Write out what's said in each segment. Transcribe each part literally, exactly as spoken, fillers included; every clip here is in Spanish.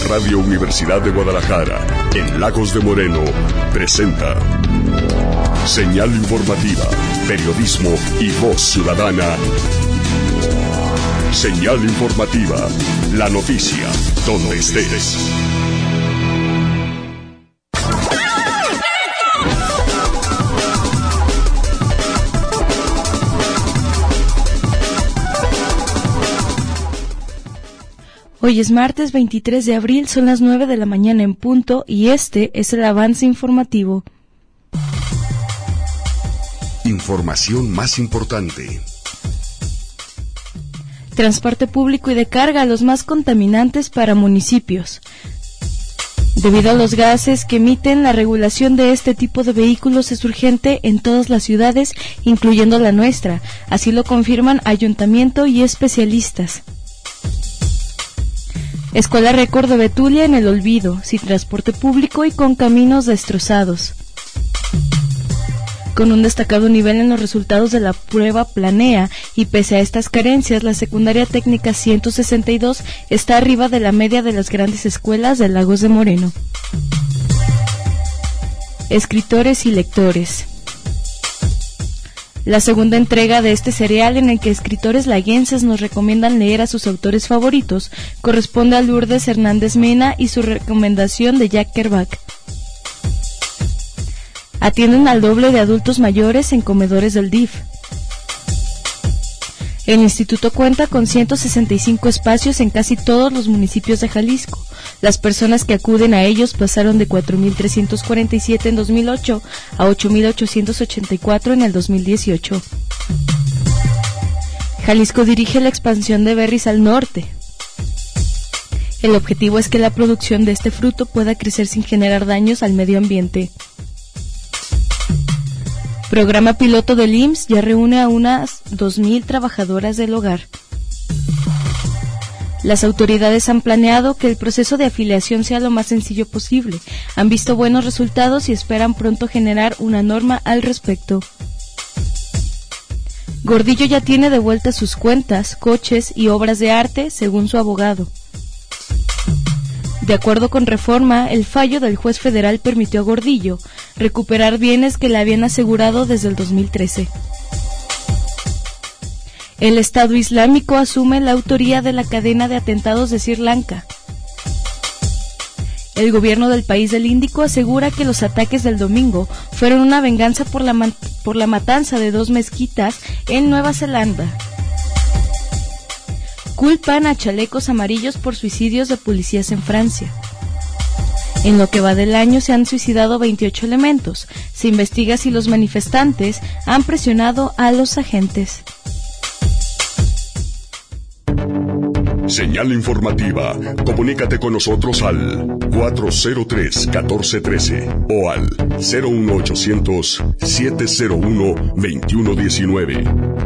Radio Universidad de Guadalajara, en Lagos de Moreno, presenta Señal Informativa, Periodismo y Voz Ciudadana. Señal Informativa, la noticia, donde estés. Hoy es martes veintitrés de abril, son las nueve de la mañana en punto y este es el avance informativo. Información más importante. Transporte público y de carga, los más contaminantes para municipios. Debido a los gases que emiten, la regulación de este tipo de vehículos es urgente en todas las ciudades, incluyendo la nuestra. Así lo confirman ayuntamiento y especialistas. Escuela récord de Betulia en el olvido, sin transporte público y con caminos destrozados. Con un destacado nivel en los resultados de la prueba Planea y pese a estas carencias, la secundaria técnica ciento sesenta y dos está arriba de la media de las grandes escuelas de Lagos de Moreno. Escritores y lectores. La segunda entrega de este serial, en el que escritores laguenses nos recomiendan leer a sus autores favoritos, corresponde a Lourdes Hernández Mena y su recomendación de Jack Kerouac. Atienden al doble de adultos mayores en comedores del D I F. El instituto cuenta con ciento sesenta y cinco espacios en casi todos los municipios de Jalisco. Las personas que acuden a ellos pasaron de cuatro mil trescientos cuarenta y siete en dos mil ocho a ocho mil ochocientos ochenta y cuatro en el dos mil dieciocho. Jalisco dirige la expansión de berries al norte. El objetivo es que la producción de este fruto pueda crecer sin generar daños al medio ambiente. Programa piloto del I M S S ya reúne a unas dos mil trabajadoras del hogar. Las autoridades han planeado que el proceso de afiliación sea lo más sencillo posible. Han visto buenos resultados y esperan pronto generar una norma al respecto. Gordillo ya tiene de vuelta sus cuentas, coches y obras de arte, según su abogado. De acuerdo con Reforma, el fallo del juez federal permitió a Gordillo recuperar bienes que le habían asegurado desde el dos mil trece. El Estado Islámico asume la autoría de la cadena de atentados de Sri Lanka. El gobierno del país del Índico asegura que los ataques del domingo fueron una venganza por la, man- por la matanza de dos mezquitas en Nueva Zelanda. Culpan a chalecos amarillos por suicidios de policías en Francia. En lo que va del año se han suicidado veintiocho elementos. Se investiga si los manifestantes han presionado a los agentes. Señal informativa. Comunícate con nosotros al cuatro cero tres, uno cuatro uno tres o al cero uno ochocientos, siete cero uno, veintiuno diecinueve.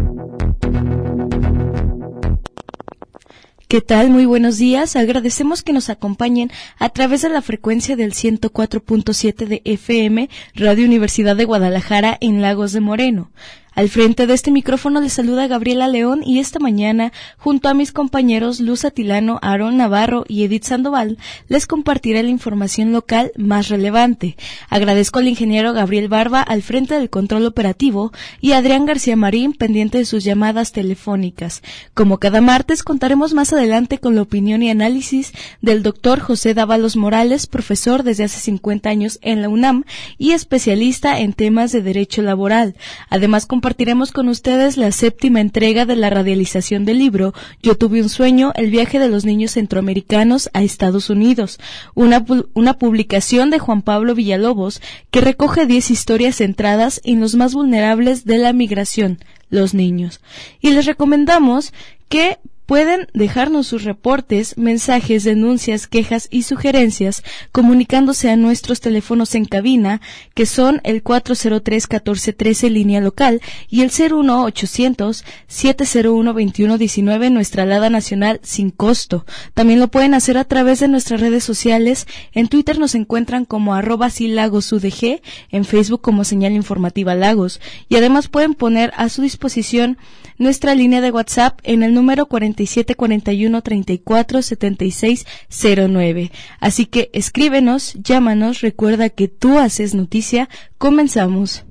¿Qué tal? Muy buenos días. Agradecemos que nos acompañen a través de la frecuencia del ciento cuatro punto siete de F M, Radio Universidad de Guadalajara en Lagos de Moreno. Al frente de este micrófono les saluda Gabriela León y esta mañana, junto a mis compañeros Luz Atilano, Aarón Navarro y Edith Sandoval, les compartiré la información local más relevante. Agradezco al ingeniero Gabriel Barba al frente del control operativo y a Adrián García Marín pendiente de sus llamadas telefónicas. Como cada martes, contaremos más adelante con la opinión y análisis del doctor José Dávalos Morales, profesor desde hace cincuenta años en la UNAM y especialista en temas de derecho laboral. Además, compartiremos con ustedes la séptima entrega de la radialización del libro Yo tuve un sueño, el viaje de los niños centroamericanos a Estados Unidos, una, una publicación de Juan Pablo Villalobos que recoge diez historias centradas en los más vulnerables de la migración, los niños. Y les recomendamos que pueden dejarnos sus reportes, mensajes, denuncias, quejas y sugerencias comunicándose a nuestros teléfonos en cabina, que son el cuatro cero tres, uno cuatro uno tres línea local y el cero uno ochocientos, siete cero uno, veintiuno diecinueve nuestra alada nacional sin costo. También lo pueden hacer a través de nuestras redes sociales. En Twitter nos encuentran como arroba silagosudg, en Facebook como Señal Informativa Lagos, y además pueden poner a su disposición nuestra línea de WhatsApp en el número cuarenta y siete cuarenta y uno treinta y cuatro setenta y seis cero nueve. Así que escríbenos, llámanos, recuerda que tú haces noticia. Comenzamos.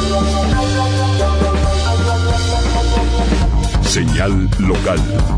Señal local.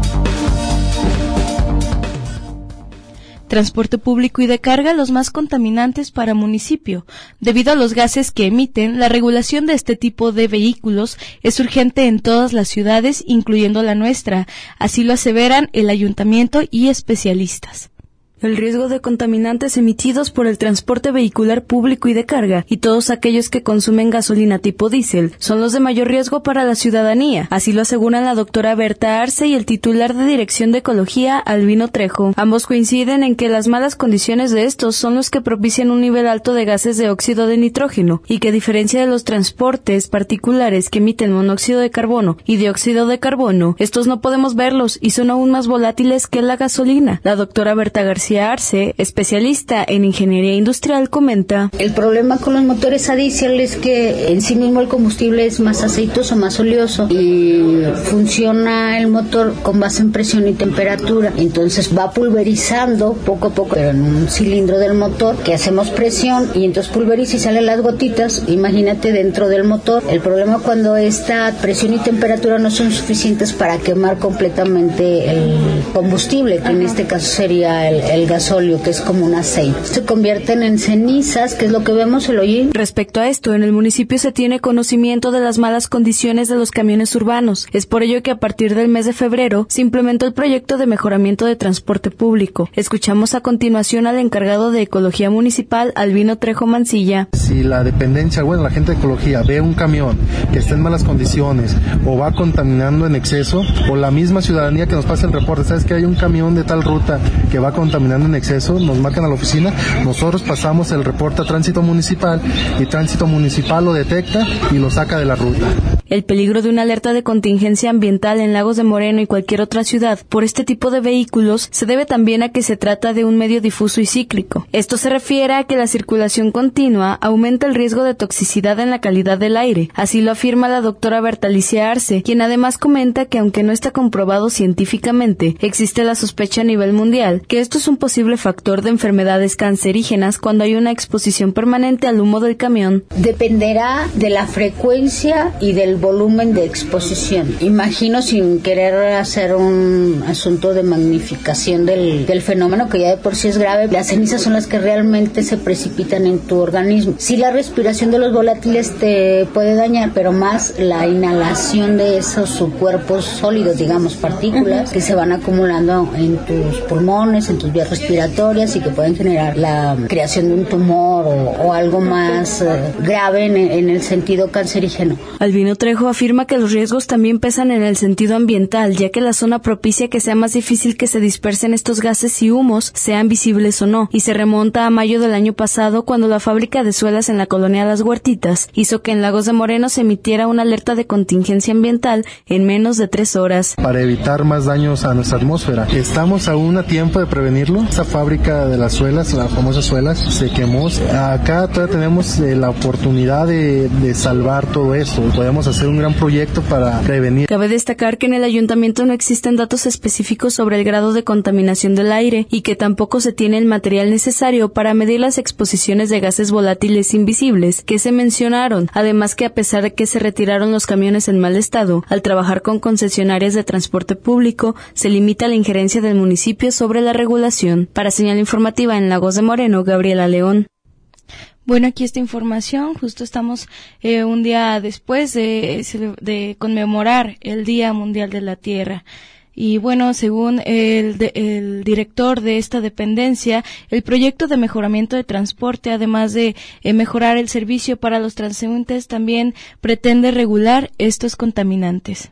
Transporte público y de carga, los más contaminantes para municipio. Debido a los gases que emiten, la regulación de este tipo de vehículos es urgente en todas las ciudades, incluyendo la nuestra. Así lo aseveran el ayuntamiento y especialistas. El riesgo de contaminantes emitidos por el transporte vehicular público y de carga y todos aquellos que consumen gasolina tipo diésel son los de mayor riesgo para la ciudadanía. Así lo aseguran la doctora Berta Arce y el titular de Dirección de Ecología, Albino Trejo. Ambos coinciden en que las malas condiciones de estos son los que propician un nivel alto de gases de óxido de nitrógeno y que a diferencia de los transportes particulares que emiten monóxido de carbono y dióxido de carbono, estos no podemos verlos y son aún más volátiles que la gasolina. La doctora Berta García Arce, especialista en ingeniería industrial, comenta: el problema con los motores a diésel es que en sí mismo el combustible es más aceitoso, más oleoso y funciona el motor con base en presión y temperatura. Entonces va pulverizando poco a poco, pero en un cilindro del motor que hacemos presión y entonces pulveriza y salen las gotitas. Imagínate dentro del motor. El problema cuando esta presión y temperatura no son suficientes para quemar completamente el combustible, que en este caso sería el, el gasóleo, que es como un aceite. Se convierten en cenizas, que es lo que vemos el hollín. Respecto a esto, en el municipio se tiene conocimiento de las malas condiciones de los camiones urbanos. Es por ello que a partir del mes de febrero se implementó el proyecto de mejoramiento de transporte público. Escuchamos a continuación al encargado de Ecología Municipal, Albino Trejo Mancilla. Si la dependencia, bueno, la gente de Ecología ve un camión que está en malas condiciones o va contaminando en exceso, o la misma ciudadanía que nos pasa el reporte, sabes que hay un camión de tal ruta que va contaminando en exceso, nos marcan a la oficina, nosotros pasamos el reporte a Tránsito Municipal y Tránsito Municipal lo detecta y lo saca de la ruta. El peligro de una alerta de contingencia ambiental en Lagos de Moreno y cualquier otra ciudad por este tipo de vehículos se debe también a que se trata de un medio difuso y cíclico. Esto se refiere a que la circulación continua aumenta el riesgo de toxicidad en la calidad del aire. Así lo afirma la doctora Bertalicia Arce, quien además comenta que aunque no está comprobado científicamente, existe la sospecha a nivel mundial que esto es un posible factor de enfermedades cancerígenas cuando hay una exposición permanente al humo del camión. Dependerá de la frecuencia y del volumen de exposición. Imagino, sin querer hacer un asunto de magnificación del, del fenómeno, que ya de por sí es grave, las cenizas son las que realmente se precipitan en tu organismo. Sí, la respiración de los volátiles te puede dañar, pero más la inhalación de esos subcuerpos sólidos, digamos, partículas, que se van acumulando en tus pulmones, en tus vías respiratorias y que pueden generar la creación de un tumor o, o algo más eh, grave en, en el sentido cancerígeno. Albino Trejo afirma que los riesgos también pesan en el sentido ambiental, ya que la zona propicia que sea más difícil que se dispersen estos gases y humos, sean visibles o no, y se remonta a mayo del año pasado cuando la fábrica de suelas en la colonia Las Huertitas hizo que en Lagos de Moreno se emitiera una alerta de contingencia ambiental en menos de tres horas. Para evitar más daños a nuestra atmósfera, estamos aún a tiempo de prevenirlo. Esa fábrica de las suelas, las famosas suelas, se quemó. Acá todavía tenemos eh, la oportunidad de, de salvar todo esto. Podemos hacer un gran proyecto para prevenir. Cabe destacar que en el ayuntamiento no existen datos específicos sobre el grado de contaminación del aire y que tampoco se tiene el material necesario para medir las exposiciones de gases volátiles invisibles que se mencionaron. Además que a pesar de que se retiraron los camiones en mal estado, al trabajar con concesionarias de transporte público, se limita la injerencia del municipio sobre la regulación. Para Señal Informativa en Lagos de Moreno, Gabriela León. Bueno, aquí esta información, justo estamos eh, un día después de, de conmemorar el Día Mundial de la Tierra. Y bueno, según el, de, el director de esta dependencia, el proyecto de mejoramiento de transporte, además de eh, mejorar el servicio para los transeúntes, también pretende regular estos contaminantes.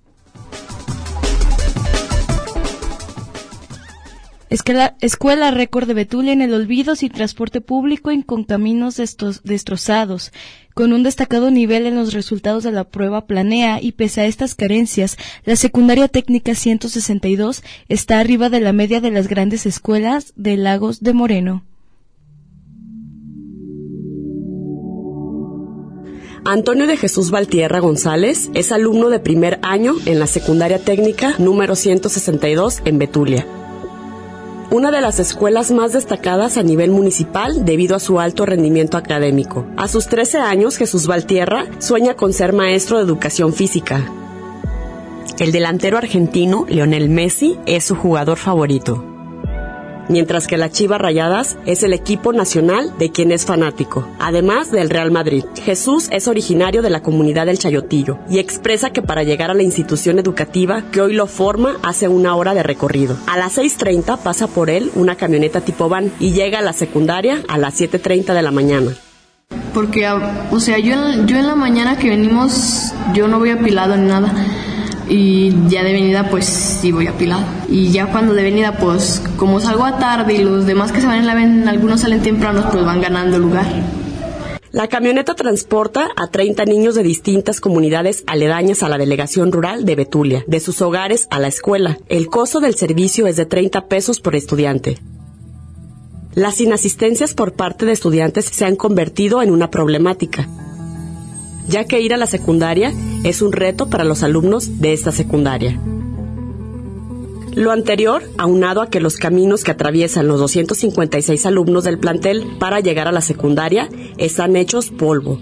Escuela, escuela récord de Betulia en el olvido, sin transporte público y con caminos destos, destrozados. Con un destacado nivel en los resultados de la prueba planea y pese a estas carencias, la secundaria técnica ciento sesenta y dos está arriba de la media de las grandes escuelas de Lagos de Moreno. Antonio de Jesús Valtierra González es alumno de primer año en la secundaria técnica número ciento sesenta y dos en Betulia, una de las escuelas más destacadas a nivel municipal debido a su alto rendimiento académico. A sus trece años, Jesús Valtierra sueña con ser maestro de educación física. El delantero argentino Lionel Messi es su jugador favorito, mientras que las Chivas Rayadas es el equipo nacional de quien es fanático, además del Real Madrid. Jesús es originario de la comunidad del Chayotillo y expresa que para llegar a la institución educativa que hoy lo forma hace una hora de recorrido. A las seis treinta pasa por él una camioneta tipo van y llega a la secundaria a las siete treinta de la mañana. Porque, o sea, yo, yo en la mañana que venimos, yo no voy apilado ni nada. Y ya de venida pues sí voy apilado. Y ya cuando de venida pues como salgo a tarde y los demás que se van en la ven, algunos salen temprano, pues van ganando lugar. La camioneta transporta a treinta niños de distintas comunidades aledañas a la delegación rural de Betulia, de sus hogares a la escuela. El costo del servicio es de treinta pesos por estudiante. Las inasistencias por parte de estudiantes se han convertido en una problemática, ya que ir a la secundaria es un reto para los alumnos de esta secundaria. Lo anterior, aunado a que los caminos que atraviesan los doscientos cincuenta y seis alumnos del plantel para llegar a la secundaria están hechos polvo.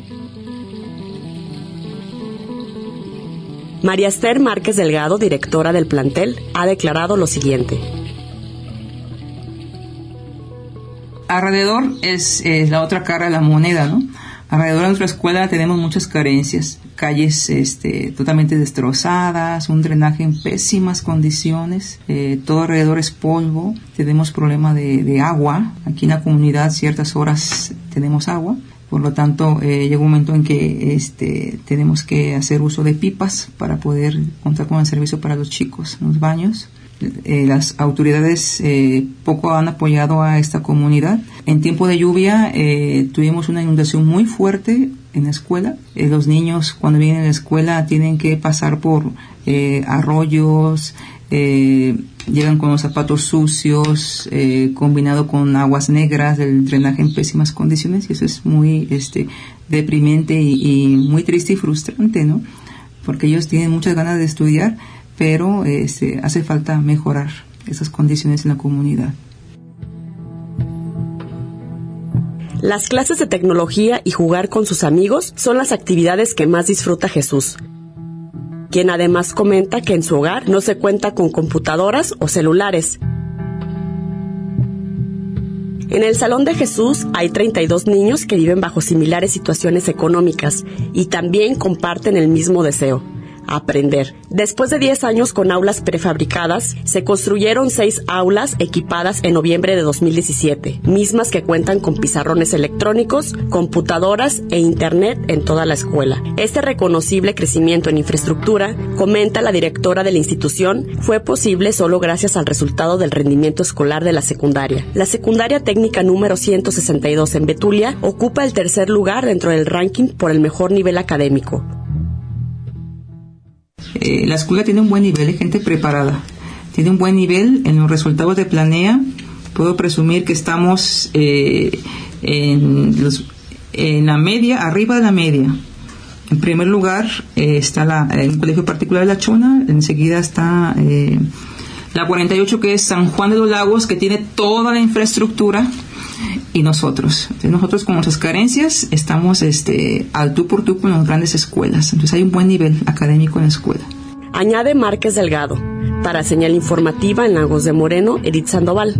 María Esther Márquez Delgado, directora del plantel, ha declarado lo siguiente. Alrededor es, es la otra cara de la moneda, ¿no? Alrededor de nuestra escuela tenemos muchas carencias, calles este, totalmente destrozadas, un drenaje en pésimas condiciones, eh, todo alrededor es polvo, tenemos problema de, de agua, aquí en la comunidad ciertas horas tenemos agua, por lo tanto eh, llega un momento en que este, tenemos que hacer uso de pipas para poder contar con el servicio para los chicos en los baños. Eh, las autoridades eh, poco han apoyado a esta comunidad. En tiempo de lluvia eh, tuvimos una inundación muy fuerte en la escuela. Eh, los niños cuando vienen a la escuela tienen que pasar por eh, arroyos, eh, llegan con los zapatos sucios, eh, combinado con aguas negras, el drenaje en pésimas condiciones, y eso es muy este, deprimente y, y muy triste y frustrante, ¿no? Porque ellos tienen muchas ganas de estudiar, pero este, hace falta mejorar esas condiciones en la comunidad. Las clases de tecnología y jugar con sus amigos son las actividades que más disfruta Jesús, quien además comenta que en su hogar no se cuenta con computadoras o celulares. En el Salón de Jesús hay treinta y dos niños que viven bajo similares situaciones económicas y también comparten el mismo deseo: aprender. Después de diez años con aulas prefabricadas, se construyeron seis aulas equipadas en noviembre de dos mil diecisiete, mismas que cuentan con pizarrones electrónicos, computadoras e internet en toda la escuela. Este reconocible crecimiento en infraestructura, comenta la directora de la institución, fue posible solo gracias al resultado del rendimiento escolar de la secundaria. La secundaria técnica número ciento sesenta y dos en Betulia ocupa el tercer lugar dentro del ranking por el mejor nivel académico. Eh, la escuela tiene un buen nivel de gente preparada, tiene un buen nivel en los resultados de Planea. Puedo presumir que estamos eh, en, los, en la media, arriba de la media. En primer lugar eh, está la, el colegio particular de La Chona, enseguida está eh, la cuarenta y ocho, que es San Juan de los Lagos, que tiene toda la infraestructura, y nosotros. Entonces, nosotros con nuestras carencias estamos este, al tú por tú con las grandes escuelas. Entonces hay un buen nivel académico en la escuela. Añade Márquez Delgado. Para Señal Informativa en Lagos de Moreno, Edith Sandoval.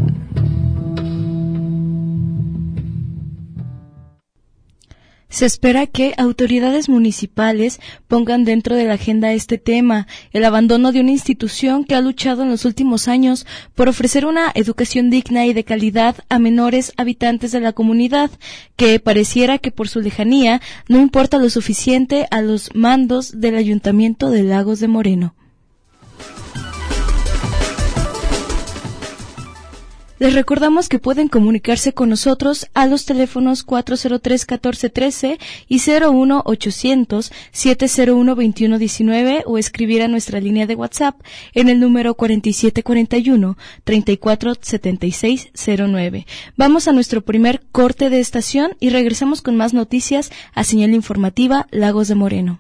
Se espera que autoridades municipales pongan dentro de la agenda este tema, el abandono de una institución que ha luchado en los últimos años por ofrecer una educación digna y de calidad a menores habitantes de la comunidad, que pareciera que por su lejanía no importa lo suficiente a los mandos del Ayuntamiento de Lagos de Moreno. Les recordamos que pueden comunicarse con nosotros a los teléfonos cuatro cero tres, catorce trece y cero uno ochocientos, siete cero uno, veintiuno diecinueve o escribir a nuestra línea de WhatsApp en el número cuarenta y siete cuarenta y uno, treinta y cuatro setenta y seis cero nueve. Vamos a nuestro primer corte de estación y regresamos con más noticias a Señal Informativa Lagos de Moreno.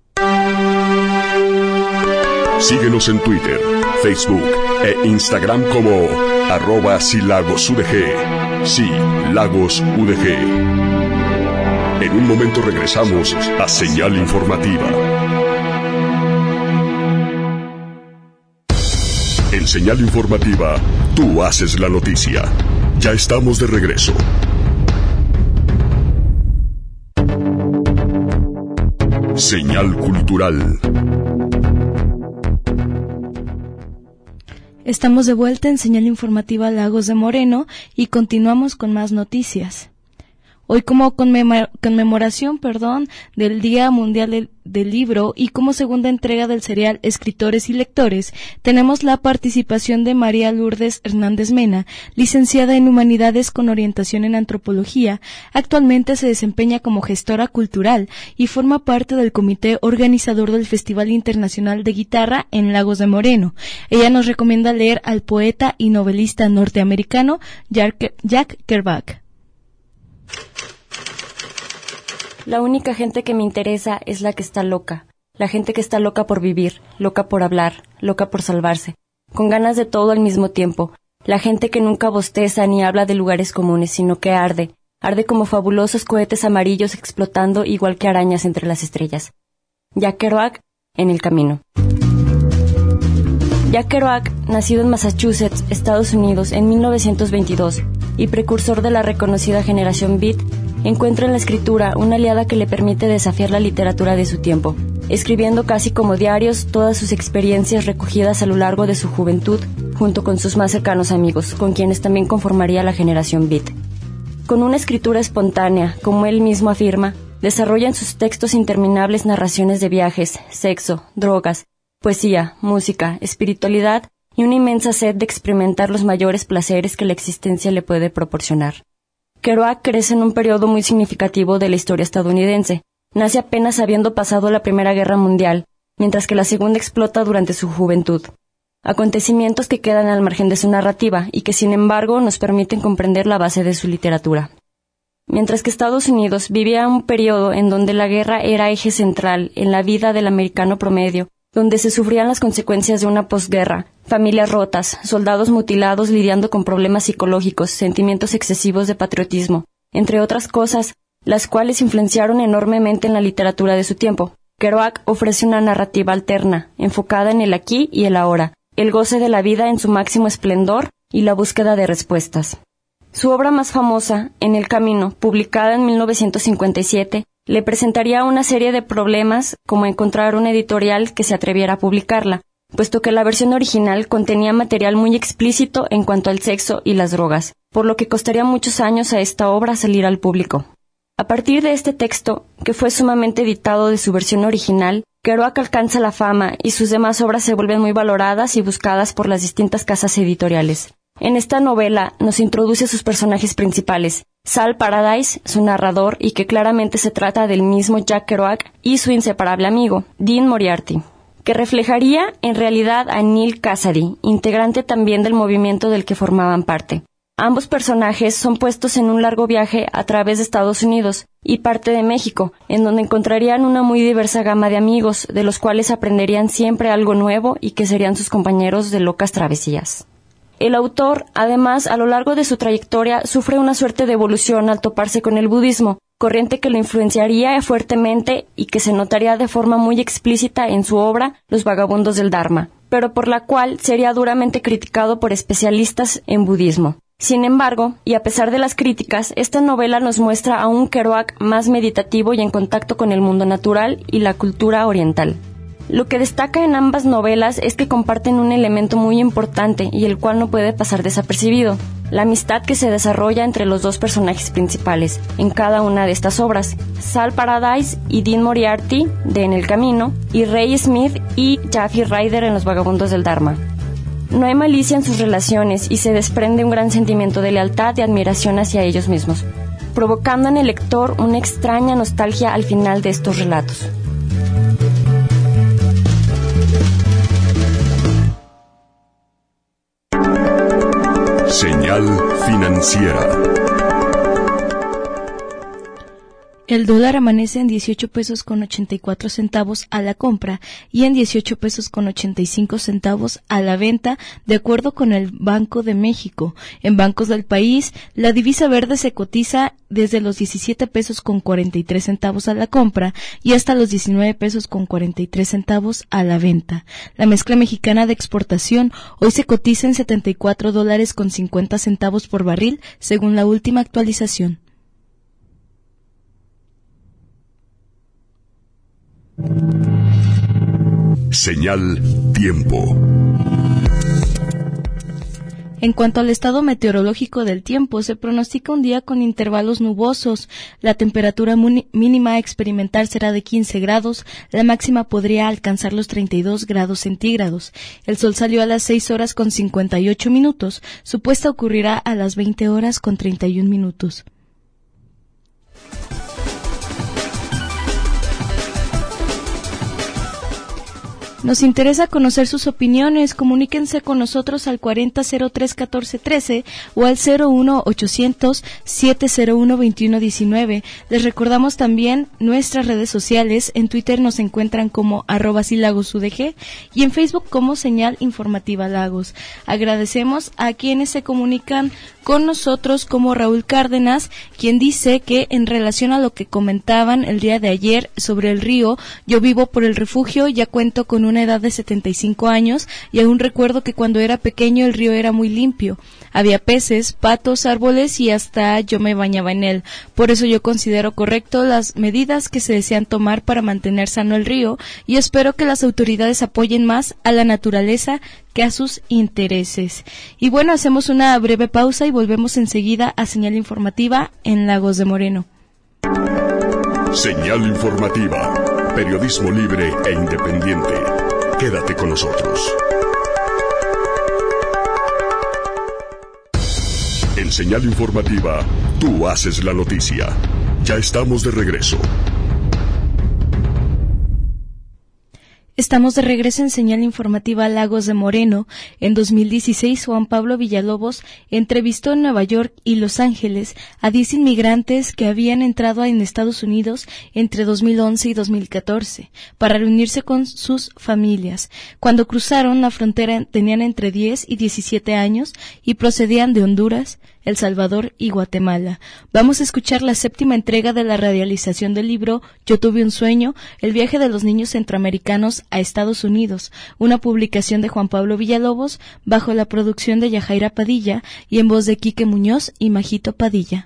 Síguenos en Twitter, Facebook e Instagram como arroba silagosudg. Sí, Lagos U D G. En un momento regresamos a Señal Informativa. En Señal Informativa, tú haces la noticia. Ya estamos de regreso. Señal Cultural. Estamos de vuelta en Señal Informativa Lagos de Moreno y continuamos con más noticias. Hoy, como conmemor- conmemoración perdón, del Día Mundial del, del Libro y como segunda entrega del serial Escritores y Lectores, tenemos la participación de María Lourdes Hernández Mena, licenciada en Humanidades con orientación en Antropología. Actualmente se desempeña como gestora cultural y forma parte del comité organizador del Festival Internacional de Guitarra en Lagos de Moreno. Ella nos recomienda leer al poeta y novelista norteamericano Jack, Jack Kerouac. La única gente que me interesa es la que está loca, la gente que está loca por vivir, loca por hablar, loca por salvarse, con ganas de todo al mismo tiempo, la gente que nunca bosteza ni habla de lugares comunes, sino que arde, arde como fabulosos cohetes amarillos explotando igual que arañas entre las estrellas. Jack Kerouac, en el camino. Jack Kerouac, nacido en Massachusetts, Estados Unidos, en mil novecientos veintidós, y precursor de la reconocida generación Beat, encuentra en la escritura una aliada que le permite desafiar la literatura de su tiempo, escribiendo casi como diarios todas sus experiencias recogidas a lo largo de su juventud, junto con sus más cercanos amigos, con quienes también conformaría la generación Beat. Con una escritura espontánea, como él mismo afirma, desarrolla en sus textos interminables narraciones de viajes, sexo, drogas, poesía, música, espiritualidad y una inmensa sed de experimentar los mayores placeres que la existencia le puede proporcionar. Kerouac crece en un periodo muy significativo de la historia estadounidense. Nace apenas habiendo pasado la Primera Guerra Mundial, mientras que la Segunda explota durante su juventud. Acontecimientos que quedan al margen de su narrativa y que, sin embargo, nos permiten comprender la base de su literatura. Mientras que Estados Unidos vivía un periodo en donde la guerra era eje central en la vida del americano promedio, donde se sufrían las consecuencias de una posguerra, familias rotas, soldados mutilados lidiando con problemas psicológicos, sentimientos excesivos de patriotismo, entre otras cosas, las cuales influenciaron enormemente en la literatura de su tiempo. Kerouac ofrece una narrativa alterna, enfocada en el aquí y el ahora, el goce de la vida en su máximo esplendor y la búsqueda de respuestas. Su obra más famosa, En el camino, publicada en mil novecientos cincuenta y siete, le presentaría una serie de problemas como encontrar una editorial que se atreviera a publicarla, puesto que la versión original contenía material muy explícito en cuanto al sexo y las drogas, por lo que costaría muchos años a esta obra salir al público. A partir de este texto, que fue sumamente editado de su versión original, Kerouac alcanza la fama y sus demás obras se vuelven muy valoradas y buscadas por las distintas casas editoriales. En esta novela nos introduce a sus personajes principales, Sal Paradise, su narrador, y que claramente se trata del mismo Jack Kerouac, y su inseparable amigo, Dean Moriarty, que reflejaría en realidad a Neal Cassady, integrante también del movimiento del que formaban parte. Ambos personajes son puestos en un largo viaje a través de Estados Unidos y parte de México, en donde encontrarían una muy diversa gama de amigos, de los cuales aprenderían siempre algo nuevo y que serían sus compañeros de locas travesías. El autor, además, a lo largo de su trayectoria, sufre una suerte de evolución al toparse con el budismo, corriente que lo influenciaría fuertemente y que se notaría de forma muy explícita en su obra Los vagabundos del Dharma, pero por la cual sería duramente criticado por especialistas en budismo. Sin embargo, y a pesar de las críticas, esta novela nos muestra a un Kerouac más meditativo y en contacto con el mundo natural y la cultura oriental. Lo que destaca en ambas novelas es que comparten un elemento muy importante y el cual no puede pasar desapercibido, la amistad que se desarrolla entre los dos personajes principales en cada una de estas obras, Sal Paradise y Dean Moriarty de En el camino, y Ray Smith y Jaffe Ryder en Los vagabundos del Dharma. No hay malicia en sus relaciones y se desprende un gran sentimiento de lealtad y admiración hacia ellos mismos, provocando en el lector una extraña nostalgia al final de estos relatos. Señal financiera. El dólar amanece en dieciocho pesos con ochenta y cuatro centavos a la compra y en dieciocho pesos con ochenta y cinco centavos a la venta, de acuerdo con el Banco de México. En bancos del país, la divisa verde se cotiza desde los diecisiete pesos con cuarenta y tres centavos a la compra y hasta los diecinueve pesos con cuarenta y tres centavos a la venta. La mezcla mexicana de exportación hoy se cotiza en setenta y cuatro dólares con cincuenta centavos por barril, según la última actualización. Señal tiempo. En cuanto al estado meteorológico del tiempo, se pronostica un día con intervalos nubosos. La temperatura mínima a experimentar será de quince grados, la máxima podría alcanzar los treinta y dos grados centígrados. El sol salió a las seis horas con cincuenta y ocho minutos, su puesta ocurrirá a las veinte horas con treinta y un minutos. Nos interesa conocer sus opiniones. Comuníquense con nosotros al cuarenta cero tres catorce trece o al cero uno ochocientos siete cero uno veintiuno diecinueve. Les recordamos también nuestras redes sociales. En Twitter nos encuentran como arroba silagosudg y en Facebook como Señal Informativa Lagos. Agradecemos a quienes se comunican con nosotros, como Raúl Cárdenas, quien dice que en relación a lo que comentaban el día de ayer sobre el río, yo vivo por el refugio, ya cuento con una edad de setenta y cinco años y aún recuerdo que cuando era pequeño el río era muy limpio. Había peces, patos, árboles y hasta yo me bañaba en él. Por eso yo considero correcto las medidas que se desean tomar para mantener sano el río y espero que las autoridades apoyen más a la naturaleza que a sus intereses. Y bueno, hacemos una breve pausa y volvemos enseguida a Señal Informativa en Lagos de Moreno. Señal Informativa, periodismo libre e independiente. Quédate con nosotros. En Señal Informativa, tú haces la noticia. Ya estamos de regreso. Estamos de regreso en Señal Informativa Lagos de Moreno. En dos mil dieciséis, Juan Pablo Villalobos entrevistó en Nueva York y Los Ángeles a diez inmigrantes que habían entrado en Estados Unidos entre dos mil once y dos mil catorce para reunirse con sus familias. Cuando cruzaron la frontera tenían entre diez y diecisiete años y procedían de Honduras, El Salvador y Guatemala. Vamos a escuchar la séptima entrega de la radialización del libro Yo tuve un sueño, el viaje de los niños centroamericanos a Estados Unidos, una publicación de Juan Pablo Villalobos bajo la producción de Yajaira Padilla y en voz de Quique Muñoz y Majito Padilla.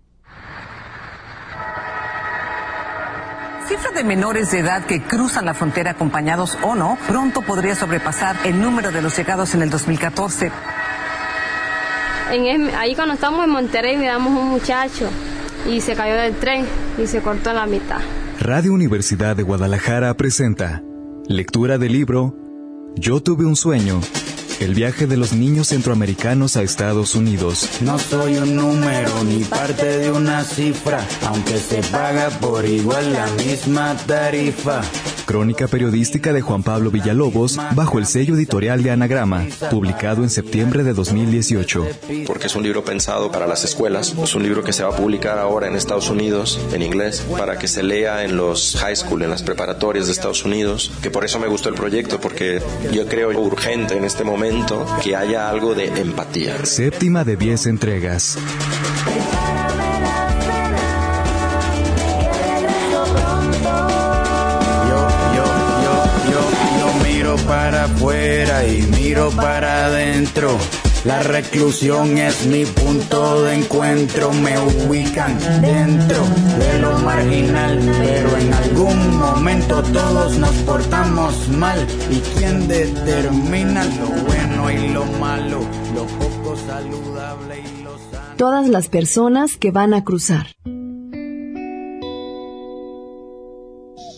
Cifra de menores de edad que cruzan la frontera acompañados o no pronto podría sobrepasar el número de los llegados en el dos mil catorce. En el, ahí cuando estamos en Monterrey miramos un muchacho y se cayó del tren y se cortó en la mitad. Radio Universidad de Guadalajara presenta lectura del libro Yo tuve un sueño, el viaje de los niños centroamericanos a Estados Unidos. No soy un número ni parte de una cifra, aunque se paga por igual la misma tarifa. Crónica periodística de Juan Pablo Villalobos bajo el sello editorial de Anagrama, publicado en septiembre de dos mil dieciocho. Porque es un libro pensado para las escuelas, es un libro que se va a publicar ahora en Estados Unidos, en inglés, para que se lea en los high school, en las preparatorias de Estados Unidos, que por eso me gustó el proyecto, porque yo creo urgente en este momento que haya algo de empatía. Séptima de diez entregas. Para afuera y miro para adentro. La reclusión es mi punto de encuentro. Me ubican dentro de lo marginal, pero en algún momento todos nos portamos mal. ¿Y quién determina lo bueno y lo malo? Lo poco saludable y lo sano. Todas las personas que van a cruzar.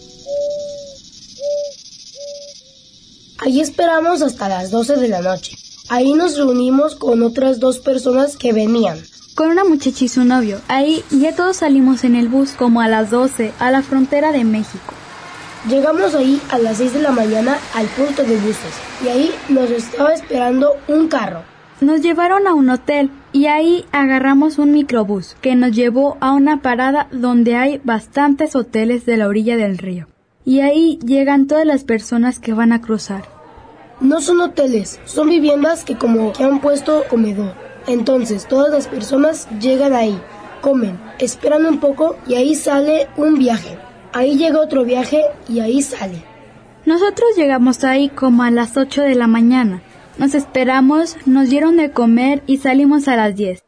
Ahí esperamos hasta las doce de la noche. Ahí nos reunimos con otras dos personas que venían. Con una muchacha y su novio. Ahí ya todos salimos en el bus como a las doce a la frontera de México. Llegamos ahí a las seis de la mañana al punto de buses y ahí nos estaba esperando un carro. Nos llevaron a un hotel y ahí agarramos un microbús que nos llevó a una parada donde hay bastantes hoteles de la orilla del río. Y ahí llegan todas las personas que van a cruzar. No son hoteles, son viviendas que como que han puesto comedor. Entonces todas las personas llegan ahí, comen, esperan un poco y ahí sale un viaje. Ahí llega otro viaje y ahí sale. Nosotros llegamos ahí como a las ocho de la mañana. Nos esperamos, nos dieron de comer y salimos a las diez.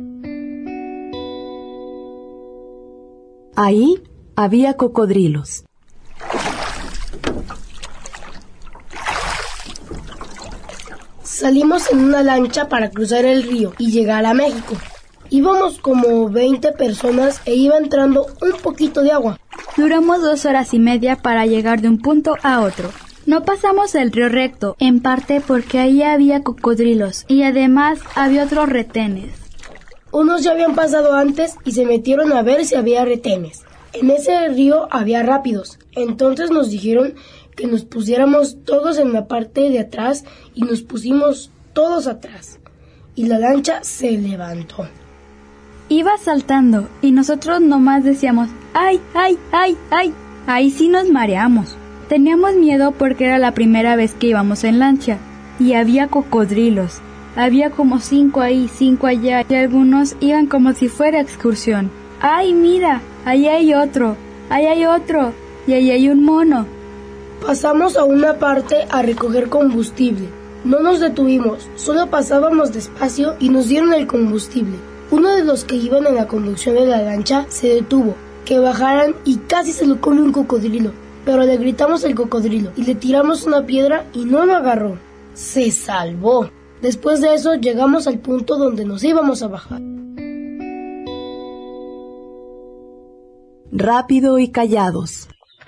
Ahí había cocodrilos. Salimos en una lancha para cruzar el río y llegar a México. Íbamos como veinte personas e iba entrando un poquito de agua. Duramos dos horas y media para llegar de un punto a otro. No pasamos el río recto, en parte porque ahí había cocodrilos y además había otros retenes. Unos ya habían pasado antes y se metieron a ver si había retenes. En ese río había rápidos, entonces nos dijeron que nos pusiéramos todos en la parte de atrás y nos pusimos todos atrás. Y la lancha se levantó. Iba saltando y nosotros nomás decíamos, ¡ay, ay, ay, ay! Ahí sí nos mareamos. Teníamos miedo porque era la primera vez que íbamos en lancha y había cocodrilos. Había como cinco ahí, cinco allá y algunos iban como si fuera excursión. ¡Ay, mira! Ahí hay otro, ahí hay otro y ahí hay un mono. Pasamos a una parte a recoger combustible. No nos detuvimos, solo pasábamos despacio y nos dieron el combustible. Uno de los que iban en la conducción de la lancha se detuvo, que bajaran y casi se lo come un cocodrilo. Pero le gritamos al cocodrilo y le tiramos una piedra y no lo agarró. Se salvó. Después de eso llegamos al punto donde nos íbamos a bajar. Rápido y callados.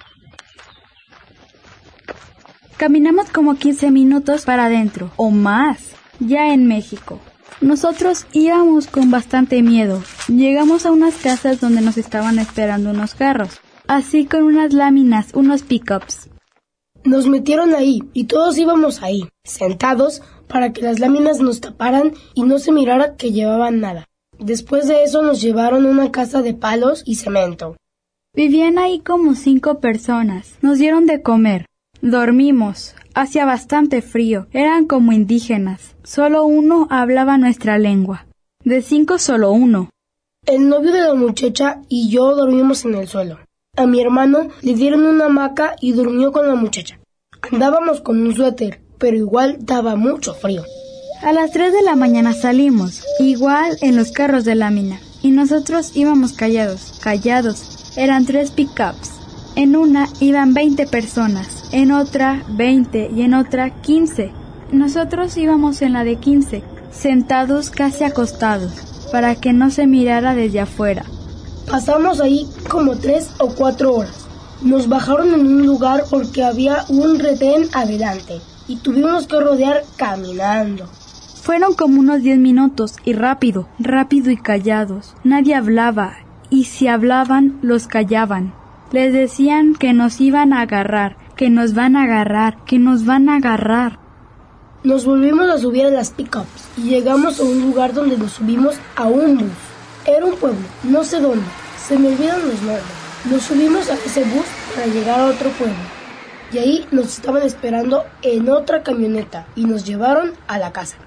Caminamos como quince minutos para adentro, o más, ya en México. Nosotros íbamos con bastante miedo. Llegamos a unas casas donde nos estaban esperando unos carros, así con unas láminas, unos pickups. Nos metieron ahí y todos íbamos ahí, sentados, para que las láminas nos taparan y no se mirara que llevaban nada. Después de eso nos llevaron a una casa de palos y cemento. Vivían ahí como cinco personas. Nos dieron de comer. Dormimos. Hacía bastante frío. Eran como indígenas. Solo uno hablaba nuestra lengua. De cinco, solo uno. El novio de la muchacha y yo dormimos en el suelo. A mi hermano le dieron una hamaca y durmió con la muchacha. Andábamos con un suéter, pero igual daba mucho frío. A las tres de la mañana salimos, igual en los carros de lámina. Y nosotros íbamos callados, callados. Eran tres pickups. En una iban veinte personas, en otra veinte y en otra quince. Nosotros íbamos en la de quince, sentados casi acostados, para que no se mirara desde afuera. Pasamos ahí como tres o cuatro horas. Nos bajaron en un lugar porque había un retén adelante y tuvimos que rodear caminando. Fueron como unos diez minutos y rápido, rápido y callados. Nadie hablaba y si hablaban los callaban. Les decían que nos iban a agarrar, que nos van a agarrar, que nos van a agarrar. Nos volvimos a subir a las pickups y llegamos a un lugar donde nos subimos a un bus. Era un pueblo, no sé dónde, se me olvidan los nombres. Nos subimos a ese bus para llegar a otro pueblo. Y ahí nos estaban esperando en otra camioneta y nos llevaron a la casa.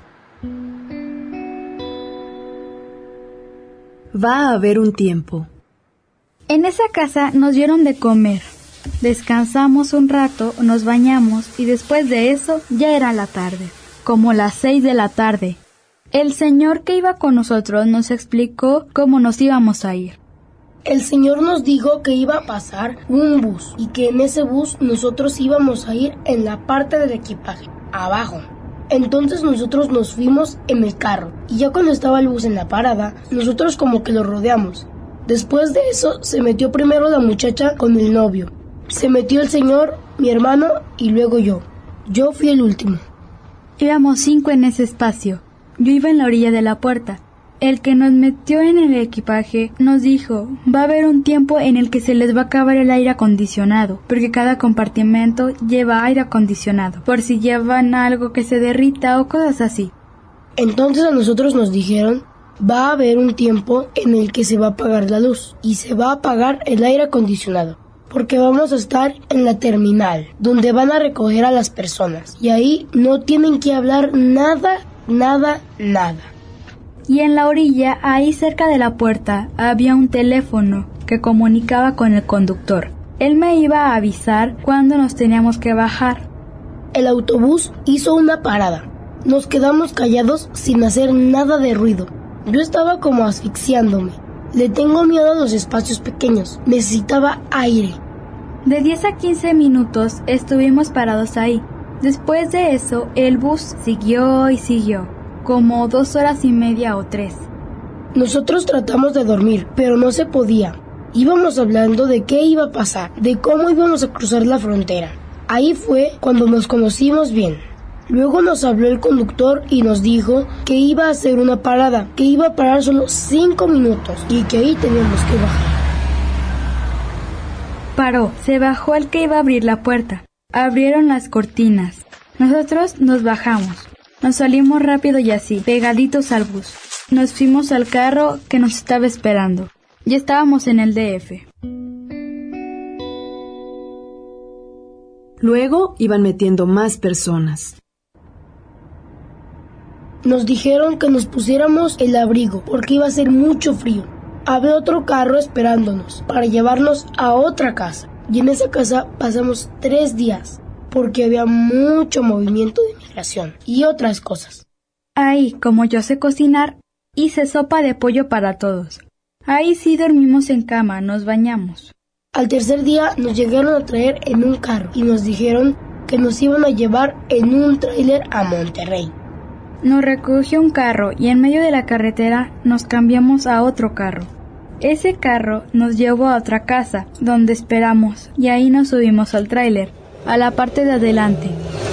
Va a haber un tiempo. En esa casa nos dieron de comer. Descansamos un rato, nos bañamos y después de eso ya era la tarde, como las seis de la tarde. El señor que iba con nosotros nos explicó cómo nos íbamos a ir. El señor nos dijo que iba a pasar un bus y que en ese bus nosotros íbamos a ir en la parte del equipaje, abajo. Entonces nosotros nos fuimos en el carro y ya cuando estaba el bus en la parada, nosotros como que lo rodeamos. Después de eso se metió primero la muchacha con el novio. Se metió el señor, mi hermano y luego yo. Yo fui el último. Éramos cinco en ese espacio. Yo iba en la orilla de la puerta. El que nos metió en el equipaje nos dijo, va a haber un tiempo en el que se les va a acabar el aire acondicionado, porque cada compartimento lleva aire acondicionado, por si llevan algo que se derrita o cosas así. Entonces a nosotros nos dijeron, va a haber un tiempo en el que se va a apagar la luz y se va a apagar el aire acondicionado, porque vamos a estar en la terminal, donde van a recoger a las personas, y ahí no tienen que hablar nada, nada, nada. Y en la orilla, ahí cerca de la puerta, había un teléfono que comunicaba con el conductor. Él me iba a avisar cuándo nos teníamos que bajar. El autobús hizo una parada. Nos quedamos callados sin hacer nada de ruido. Yo estaba como asfixiándome. Le tengo miedo a los espacios pequeños. Necesitaba aire. De diez a quince minutos estuvimos parados ahí. Después de eso, el bus siguió y siguió. Como dos horas y media o tres. Nosotros tratamos de dormir, pero no se podía. Íbamos hablando de qué iba a pasar, de cómo íbamos a cruzar la frontera. Ahí fue cuando nos conocimos bien. Luego nos habló el conductor y nos dijo que iba a hacer una parada, que iba a parar solo cinco minutos y que ahí teníamos que bajar. Paró, se bajó el que iba a abrir la puerta. Abrieron las cortinas. Nosotros nos bajamos. Nos salimos rápido y así, pegaditos al bus. Nos fuimos al carro que nos estaba esperando. Ya estábamos en el D F. Luego iban metiendo más personas. Nos dijeron que nos pusiéramos el abrigo porque iba a hacer mucho frío. Había otro carro esperándonos para llevarnos a otra casa. Y en esa casa pasamos tres días. Porque había mucho movimiento de migración y otras cosas. Ahí, como yo sé cocinar, hice sopa de pollo para todos. Ahí sí dormimos en cama, nos bañamos. Al tercer día nos llegaron a traer en un carro y nos dijeron que nos iban a llevar en un tráiler a Monterrey. Nos recogió un carro y en medio de la carretera nos cambiamos a otro carro. Ese carro nos llevó a otra casa, donde esperamos, y ahí nos subimos al tráiler. A la parte de adelante.